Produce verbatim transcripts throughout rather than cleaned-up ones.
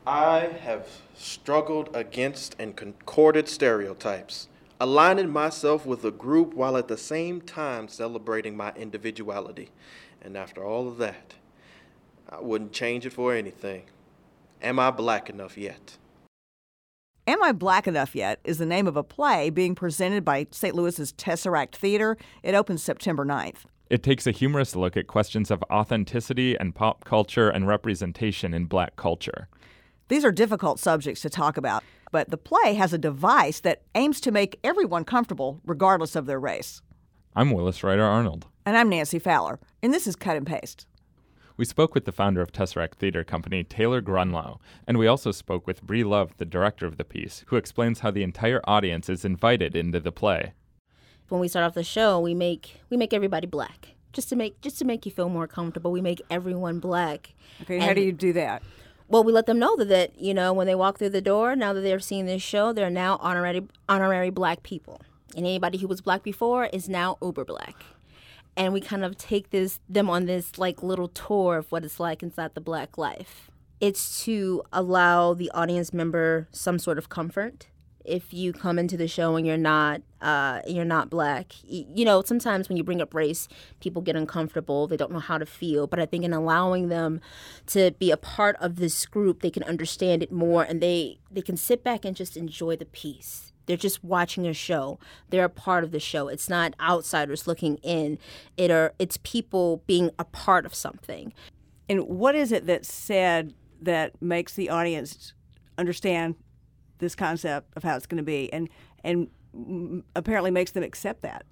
I have struggled against and concorded stereotypes, aligning myself with a group while at the same time celebrating my individuality. And after all of that, I wouldn't change it for anything. Am I black enough yet? Am I Black Enough Yet is the name of a play being presented by Saint Louis's Tesseract Theater. It opens September ninth. It takes a humorous look at questions of authenticity and pop culture and representation in black culture. These are difficult subjects to talk about, but the play has a device that aims to make everyone comfortable regardless of their race. I'm Willis Ryder Arnold. And I'm Nancy Fowler, and this is Cut and Paste. We spoke with the founder of Tesseract Theater Company, Taylor Grunlow, and we also spoke with Bree Love, the director of the piece, who explains how the entire audience is invited into the play. When we start off the show, we make we make everybody black, just to make just to make you feel more comfortable. We make everyone black. Okay, how do you do that? Well, we let them know that, that, you know, when they walk through the door, now that they're seeing this show, they're now honorary honorary black people. And anybody who was black before is now uber black. And we kind of take this them on this, like, little tour of what it's like inside the black life. It's to allow the audience member some sort of comfort. If you come into the show and you're not uh, you're not black, you know, sometimes when you bring up race, people get uncomfortable. They don't know how to feel. But I think in allowing them to be a part of this group, they can understand it more, and they, they can sit back and just enjoy the piece. They're just watching a show. They're a part of the show. It's not outsiders looking in. It are it's people being a part of something. And what is it that's said that makes the audience understand this concept of how it's going to be, and and apparently makes them accept that?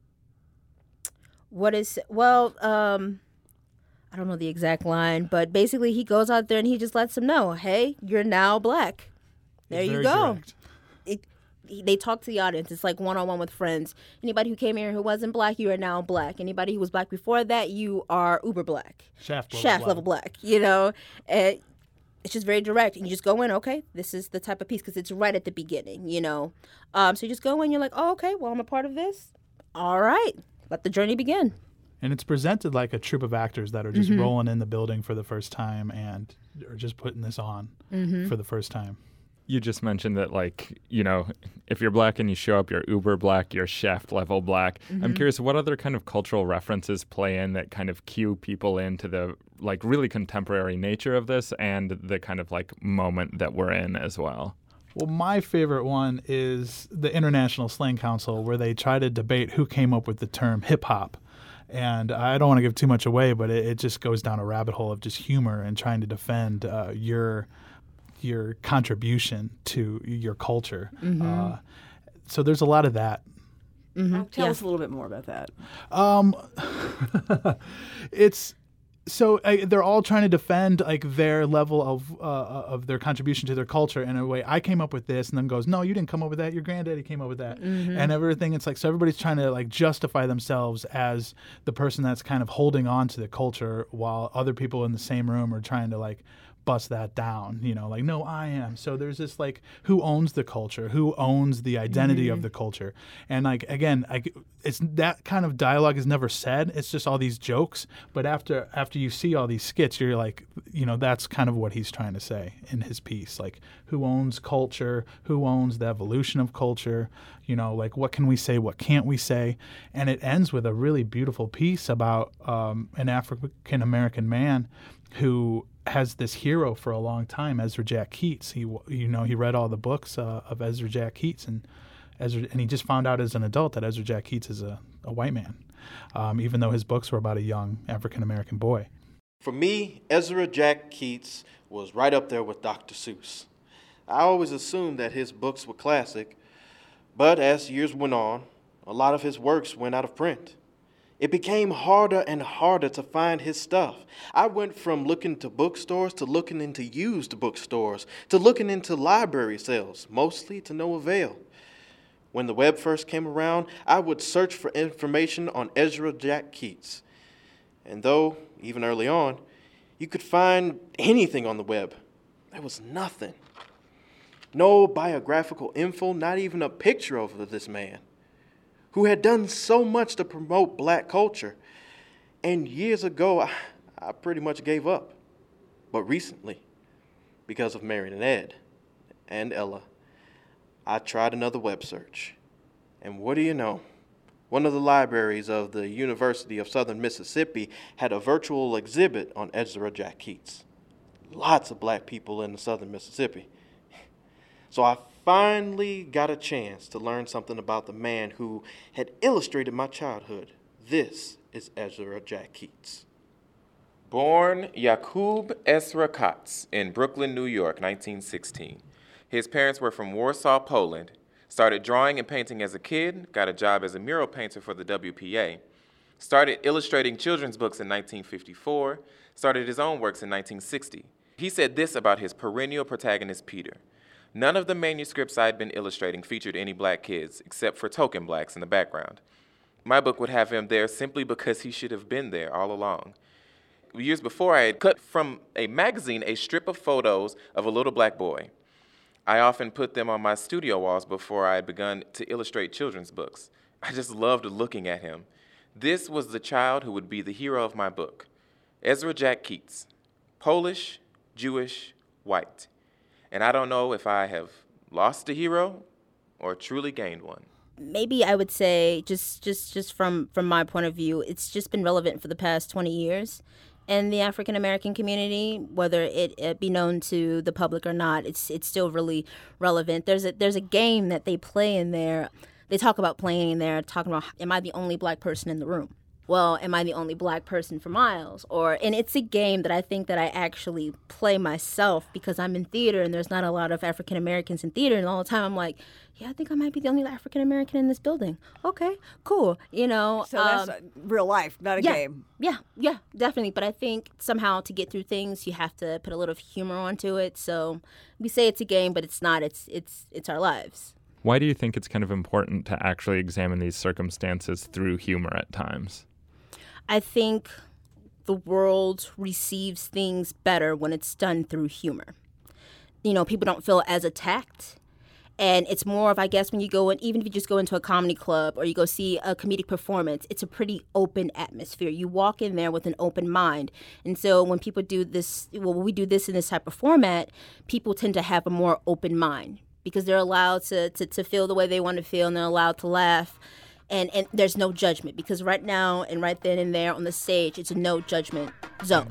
What is, well, um, I don't know the exact line, but basically he goes out there and he just lets them know, hey, you're now black. There It's you very go. direct. It, they talk to the audience. It's like one-on-one with friends. Anybody who came here who wasn't black, you are now black. Anybody who was black before that, you are uber black. Shaft level Shaft black. level black, you know? And it's just very direct. And you just go in, okay, this is the type of piece, because it's right at the beginning, you know? Um, so you just go in, you're like, oh, okay, well, I'm a part of this. All right, let the journey begin. And it's presented like a troupe of actors that are just Mm-hmm. rolling in the building for the first time and are just putting this on Mm-hmm. for the first time. You just mentioned that, like, you know, if you're black and you show up, you're uber black, you're shaft level black. Mm-hmm. I'm curious, what other kind of cultural references play in that kind of cue people into the, like, really contemporary nature of this and the kind of, like, moment that we're in as well? Well, my favorite one is the International Slang Council, where they try to debate who came up with the term hip hop. And I don't want to give too much away, but it, it just goes down a rabbit hole of just humor and trying to defend uh, your your contribution to your culture. Mm-hmm. Uh, so there's a lot of that. Mm-hmm. Tell Yeah. us a little bit more about that. Um, it's so uh, they're all trying to defend like their level of uh, of their contribution to their culture in a way. I came up with this, and then goes, no, you didn't come up with that. Your granddaddy came up with that, Mm-hmm. and everything. It's like so everybody's trying to like justify themselves as the person that's kind of holding on to the culture, while other people in the same room are trying to like bust that down, you know, like, no, I am. So there's this like, who owns the culture? Who owns the identity Mm-hmm. of the culture? And like, again, like, it's that kind of dialogue is never said. It's just all these jokes. But after after you see all these skits, you're like, you know, that's kind of what he's trying to say in his piece. Like, who owns culture? Who owns the evolution of culture? You know, like, what can we say? What can't we say? And it ends with a really beautiful piece about um, an African American man who has this hero for a long time, Ezra Jack Keats. He, you know, he read all the books uh, of Ezra Jack Keats, and Ezra, and he just found out as an adult that Ezra Jack Keats is a, a white man, um, even though his books were about a young African American boy. For me, Ezra Jack Keats was right up there with Doctor Seuss. I always assumed that his books were classic, but as years went on, a lot of his works went out of print. It became harder and harder to find his stuff. I went from looking to bookstores to looking into used bookstores to looking into library sales, mostly to no avail. When the web first came around, I would search for information on Ezra Jack Keats. And though, even early on, you could find anything on the web, there was nothing. No biographical info, not even a picture of this man, who had done so much to promote black culture. And years ago, I, I pretty much gave up. But recently, because of Marion and Ed and Ella, I tried another web search. And what do you know? One of the libraries of the University of Southern Mississippi had a virtual exhibit on Ezra Jack Keats. Lots of black people in the Southern Mississippi. So I finally got a chance to learn something about the man who had illustrated my childhood. This is Ezra Jack Keats. Born Yakub Ezra Katz in Brooklyn, New York, nineteen sixteen. His parents were from Warsaw, Poland. Started drawing and painting as a kid, got a job as a mural painter for the W P A. Started illustrating children's books in nineteen fifty-four, started his own works in nineteen sixty. He said this about his perennial protagonist, Peter. None of the manuscripts I'd been illustrating featured any black kids, except for token blacks in the background. My book would have him there simply because he should have been there all along. Years before, I had cut from a magazine a strip of photos of a little black boy. I often put them on my studio walls before I had begun to illustrate children's books. I just loved looking at him. This was the child who would be the hero of my book. Ezra Jack Keats, Polish, Jewish, white. And I don't know if I have lost a hero or truly gained one. Maybe I would say, just just just from from my point of view, it's just been relevant for the past twenty years in the African American community, whether it, it be known to the public or not. It's it's still really relevant. There's a there's a game that they play in there. They talk about playing in there, talking about, am I the only black person in the room? Well, am I the only black person for miles? Or, and it's a game that I think that I actually play myself because I'm in theater and there's not a lot of African Americans in theater, and all the time I'm like, yeah, I think I might be the only African American in this building. Okay, cool. You know, So that's um, uh, real life, not a yeah, game. Yeah, yeah, definitely. But I think somehow to get through things, you have to put a little humor onto it. So we say it's a game, but it's not. It's it's it's our lives. Why do you think it's kind of important to actually examine these circumstances through humor at times? I think the world receives things better when it's done through humor. You know, people don't feel as attacked. And it's more of, I guess, when you go in, even if you just go into a comedy club or you go see a comedic performance, it's a pretty open atmosphere. You walk in there with an open mind. And so when people do this, well, when we do this in this type of format, people tend to have a more open mind because they're allowed to, to, to feel the way they want to feel, and they're allowed to laugh. And, and there's no judgment because right now and right then and there on the stage, it's a no judgment zone.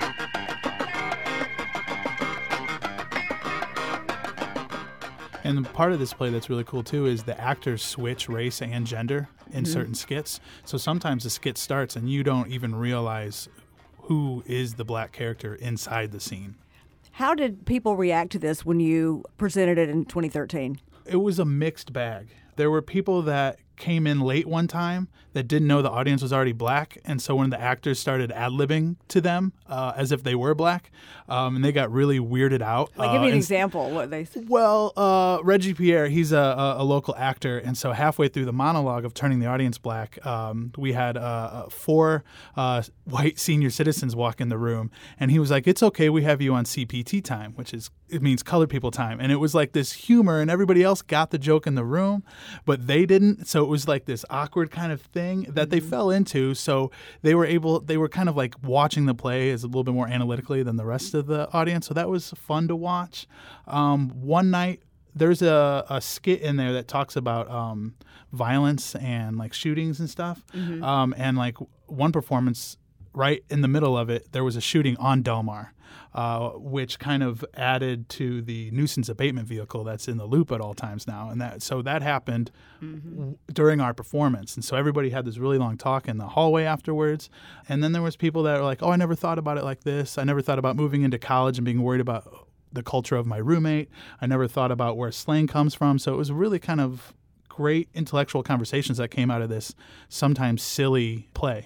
And part of this play that's really cool, too, is the actors switch race and gender in mm-hmm. certain skits. So sometimes the skit starts and you don't even realize who is the black character inside the scene. How did people react to this when you presented it in twenty thirteen? It was a mixed bag. There were people that came in late one time that didn't know the audience was already black, and so when the actors started ad-libbing to them uh, as if they were black, um, and they got really weirded out. Like, give me uh, an and, example. What they said. Well, uh, Reggie Pierre, he's a, a, a local actor, and so halfway through the monologue of turning the audience black, um, we had uh, four uh, white senior citizens walk in the room, and he was like, "It's okay, we have you on C P T time," which is it means colored people time, and it was like this humor, and everybody else got the joke in the room, but they didn't. So it was like this awkward kind of thing that they fell into. So they were able, they were kind of like watching the play as a little bit more analytically than the rest of the audience. So that was fun to watch. Um, one night, there's a, a skit in there that talks about um, violence and like shootings and stuff. Mm-hmm. Um, and like one performance, right in the middle of it, there was a shooting on Delmar. Uh, which kind of added to the nuisance abatement vehicle that's in the loop at all times now. And that so that happened mm-hmm. w- during our performance. And so everybody had this really long talk in the hallway afterwards. And then there was people that were like, oh, I never thought about it like this. I never thought about moving into college and being worried about the culture of my roommate. I never thought about where slang comes from. So it was really kind of great intellectual conversations that came out of this sometimes silly play.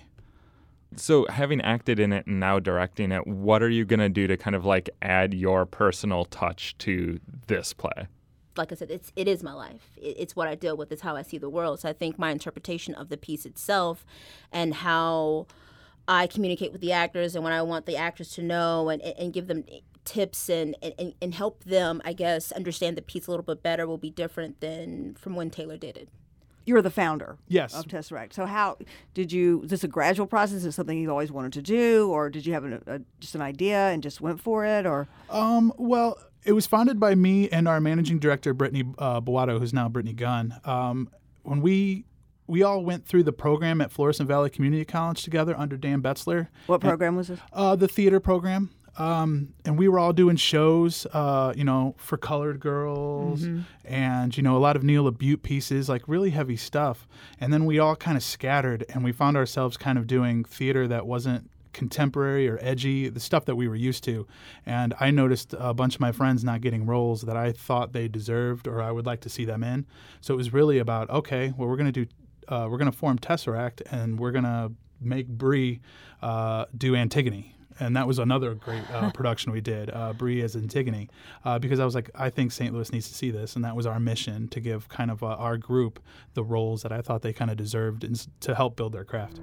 So having acted in it and now directing it, what are you going to do to kind of like add your personal touch to this play? Like I said, it's it is my life. It, it's what I deal with. It's how I see the world. So I think my interpretation of the piece itself and how I communicate with the actors and what I want the actors to know and, and give them tips and, and, and help them, I guess, understand the piece a little bit better will be different than from when Taylor did it. you're the founder Yes. of Tesseract. So how did you, is this a gradual process? Is it something you always wanted to do, or did you have an, a, just an idea and just went for it? Or Um, well, it was founded by me and our managing director, Brittany uh, Boato, who's now Brittany Gunn. Um, when we we all went through the program at Florissant Valley Community College together under Dan Betzler. what program was this? Uh, the theater program. Um, and we were all doing shows, uh, you know, for colored girls and, you know, a lot of Neil LaBute pieces, like really heavy stuff. And then we all kind of scattered and we found ourselves kind of doing theater that wasn't contemporary or edgy, the stuff that we were used to. And I noticed a bunch of my friends not getting roles that I thought they deserved or I would like to see them in. So it was really about, okay, well, we're going to do, uh, we're going to form Tesseract and we're going to make Bree uh, do Antigone. And that was another great uh, production we did, uh, Bree as Antigone, uh, because I was like, I think Saint Louis needs to see this. And that was our mission, to give kind of uh, our group the roles that I thought they kind of deserved and s- to help build their craft.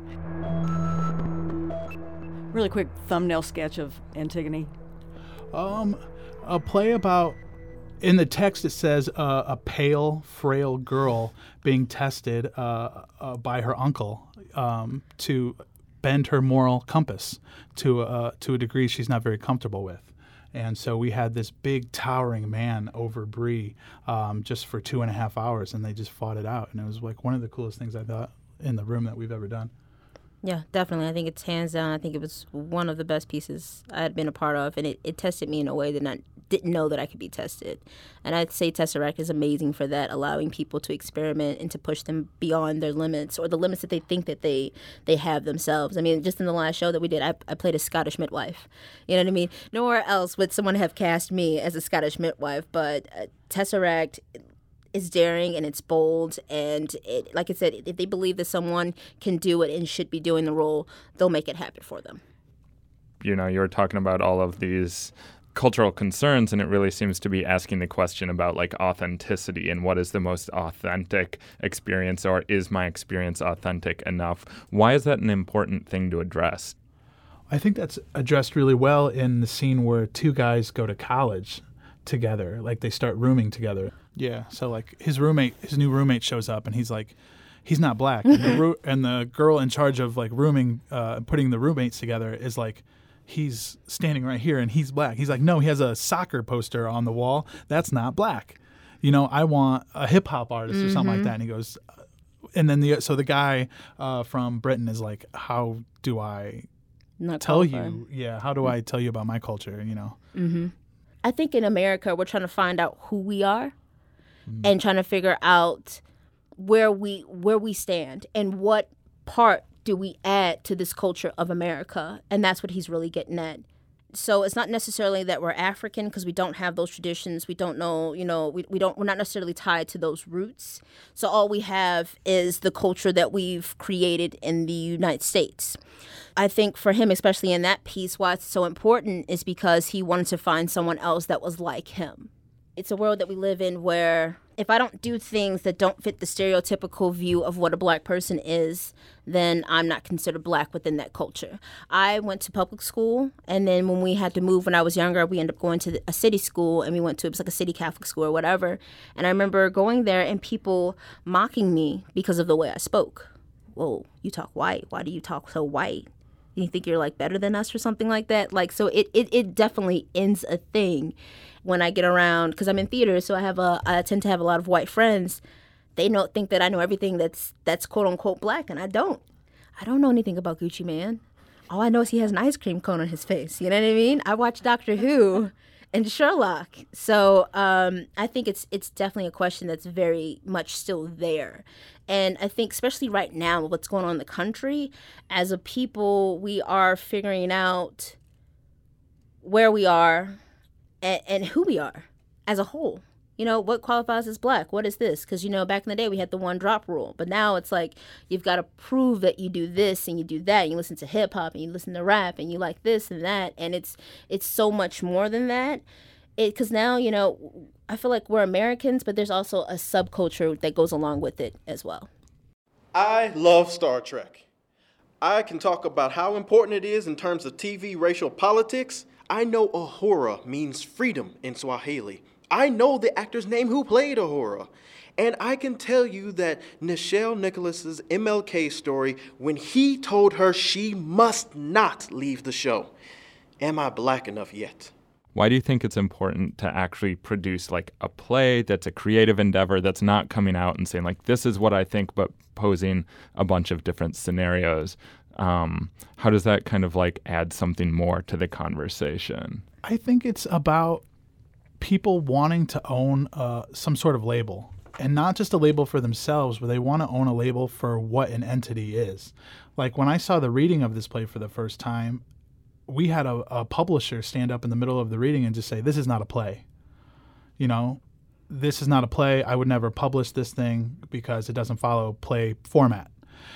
Really quick thumbnail sketch of Antigone. Um, a play about, in the text it says uh, a pale, frail girl being tested uh, uh, by her uncle um, to bend her moral compass to a, to a degree she's not very comfortable with. And so we had this big towering man over Bree um, just for two and a half hours, and they just fought it out. And it was like one of the coolest things I thought in the room that we've ever done. Yeah, definitely. I think it's hands down. I think it was one of the best pieces I had been a part of, and it, it tested me in a way that I didn't know that I could be tested. And I'd say Tesseract is amazing for that, allowing people to experiment and to push them beyond their limits or the limits that they think that they, they have themselves. I mean, just in the last show that we did, I, I played a Scottish midwife. You know what I mean? Nowhere else would someone have cast me as a Scottish midwife, but uh, Tesseract is daring and it's bold, and it, like I said, if they believe that someone can do it and should be doing the role, they'll make it happen for them. You know, you're talking about all of these cultural concerns, and it really seems to be asking the question about like authenticity and what is the most authentic experience, or is my experience authentic enough? Why is that an important thing to address? I think that's addressed really well in the scene where two guys go to college together, like they start rooming together. Yeah, so like his roommate, his new roommate shows up, and he's like, he's not black, and the, roo- and the girl in charge of like rooming, uh, putting the roommates together is like, he's standing right here, and he's black. He's like, no, he has a soccer poster on the wall. That's not black. You know, I want a hip hop artist or something like that. And he goes, uh, and then the so the guy uh, from Britain is like, how do I Not tell qualified. you? Yeah, how do I tell you about my culture? You know. I think in America, we're trying to find out who we are and trying to figure out where we where we stand and what part do we add to this culture of America. And that's what he's really getting at. So it's not necessarily that we're African because we don't have those traditions. We don't know, you know, we, we don't, we're not necessarily tied to those roots. So all we have is the culture that we've created in the United States. I think for him, especially in that piece, why it's so important is because he wanted to find someone else that was like him. It's a world that we live in where if I don't do things that don't fit the stereotypical view of what a black person is, then I'm not considered black within that culture. I went to public school, and then when we had to move when I was younger, we ended up going to a city school, and we went to, it was like a city Catholic school or whatever. And I remember going there and people mocking me because of the way I spoke. Whoa, you talk white. Why do you talk so white? You think you're like better than us or something like that? Like, so it, it, it definitely ends a thing when I get around, because I'm in theater, so I have a I tend to have a lot of white friends. They know think that I know everything that's that's quote unquote black, and I don't. I don't know anything about Gucci Mane. All I know is he has an ice cream cone on his face. You know what I mean? I watch Doctor Who and Sherlock, so um, I think it's it's definitely a question that's very much still there. And I think especially right now, what's going on in the country, as a people, we are figuring out where we are and, and who we are as a whole. You know, what qualifies as black? What is this? Because, you know, back in the day, we had the one drop rule. But now it's like you've got to prove that you do this and you do that. And you listen to hip hop and you listen to rap and you like this and that. And it's it's so much more than that. Because now, you know, I feel like we're Americans, but there's also a subculture that goes along with it as well. I love Star Trek. I can talk about how important it is in terms of T V racial politics. I know Uhura means freedom in Swahili. I know the actor's name who played Uhura. And I can tell you that Nichelle Nicholas's M L K story when he told her she must not leave the show. Am I black enough yet? Why do you think it's important to actually produce like a play that's a creative endeavor that's not coming out and saying like, this is what I think, but posing a bunch of different scenarios? Um, how does that kind of like add something more to the conversation? I think it's about people wanting to own uh, some sort of label, and not just a label for themselves, but they want to own a label for what an entity is. Like when I saw the reading of this play for the first time, we had a, a publisher stand up in the middle of the reading and just say, this is not a play. You know, this is not a play. I would never publish this thing because it doesn't follow play format.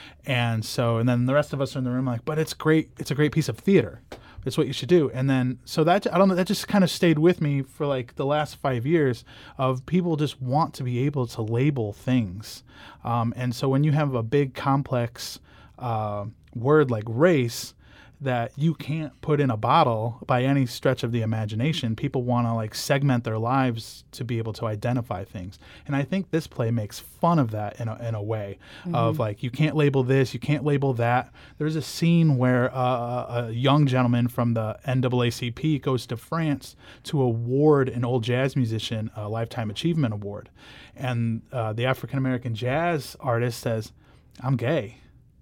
And so, and then the rest of us are in the room like, but it's great. It's a great piece of theater. It's what you should do. And then, so that, I don't know, that just kind of stayed with me for like the last five years of people just want to be able to label things. Um, and so when you have a big complex uh, word like race that you can't put in a bottle by any stretch of the imagination, people want to like segment their lives to be able to identify things. And I think this play makes fun of that in a, in a way mm-hmm. of like, you can't label this, you can't label that. There's a scene where uh, a young gentleman from the N double A C P goes to France to award an old jazz musician a Lifetime Achievement Award. And uh, the African-American jazz artist says, I'm gay.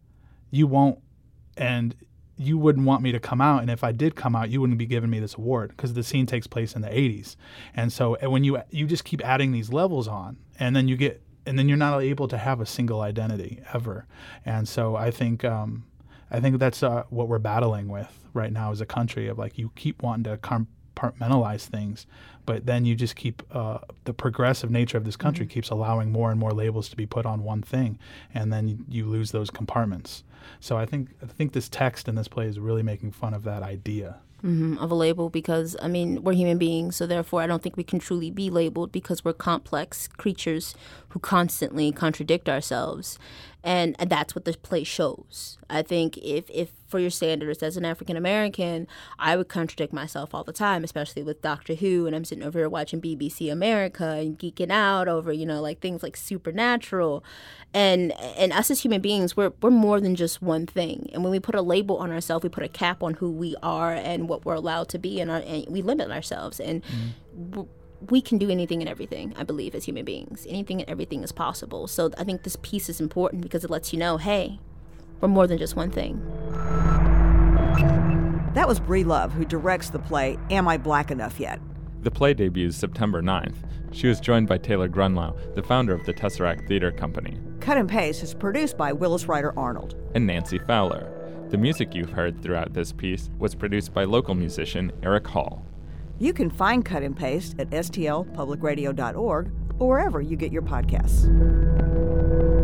You won't, and you wouldn't want me to come out, and if I did come out, you wouldn't be giving me this award, because the scene takes place in the eighties. And so and when you you just keep adding these levels on, and then you get and then you're not able to have a single identity ever. And so I think um, I think that's uh, what we're battling with right now as a country, of like, you keep wanting to compartmentalize things, but then you just keep uh, the progressive nature of this country mm-hmm. keeps allowing more and more labels to be put on one thing, and then you, you lose those compartments. So I think I think this text in this play is really making fun of that idea. Mm-hmm, of a label, because, I mean, we're human beings, so therefore I don't think we can truly be labeled, because we're complex creatures who constantly contradict ourselves. And, and that's what this play shows. I think if, if for your standards as an African American, I would contradict myself all the time, especially with Doctor Who, and I'm sitting over here watching B B C America and geeking out over, you know, like things like Supernatural. And and us as human beings, we're we're more than just one thing. And when we put a label on ourselves, we put a cap on who we are and what we're allowed to be, and, our, and we limit ourselves. And mm-hmm. we can do anything and everything, I believe, as human beings. Anything and everything is possible. So I think this piece is important because it lets you know, hey, we're more than just one thing. That was Bree Love, who directs the play Am I Black Enough Yet? The play debuts September ninth. She was joined by Taylor Grunlau, the founder of the Tesseract Theater Company. Cut and Paste is produced by Willis Ryder Arnold. And Nancy Fowler. The music you've heard throughout this piece was produced by local musician Eric Hall. You can find Cut and Paste at S T L public radio dot org or wherever you get your podcasts.